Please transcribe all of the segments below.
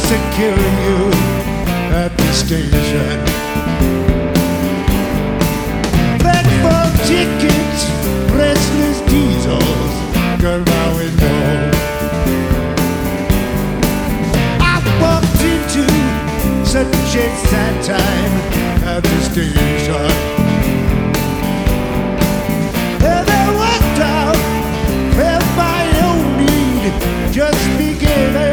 to kill you at the station. Platform tickets, restless diesels, girl, now we know. I walked into such a sad time at the station. And I walked out, felt my own need just beginning.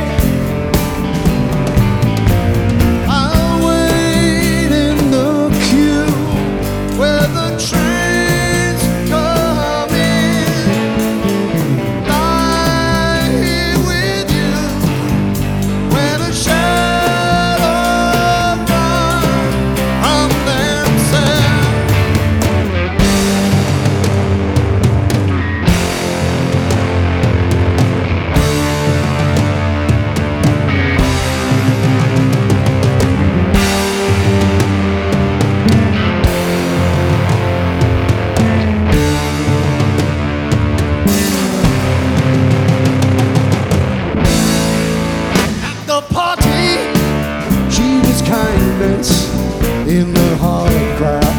In the hard crowd,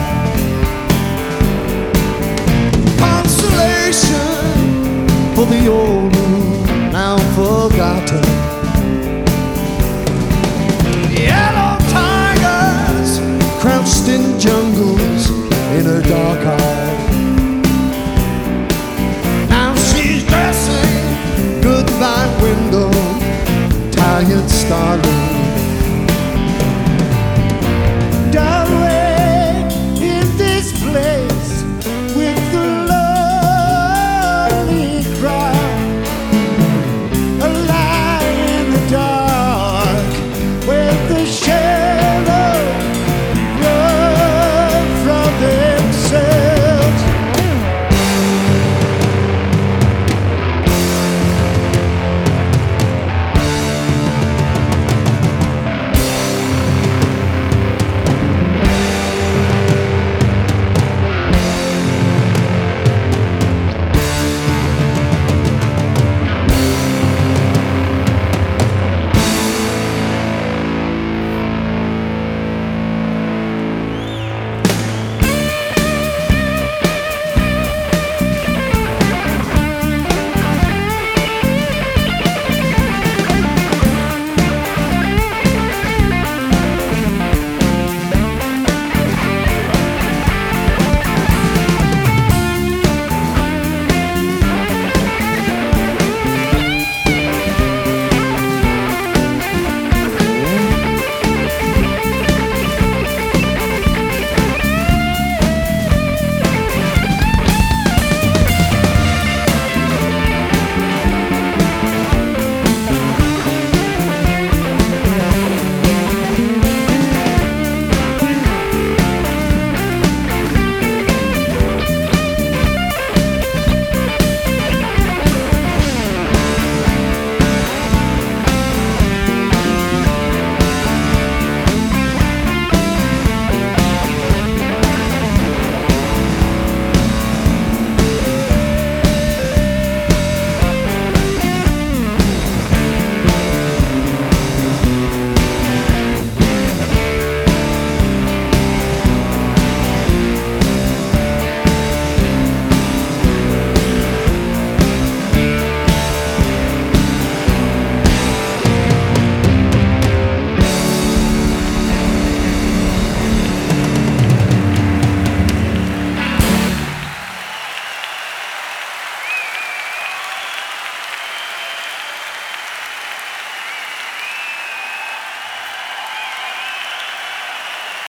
consolation for the old moon now forgotten. Yellow tigers crouched in jungles in her dark eye. Now she's dressing goodbye window, tired starlight.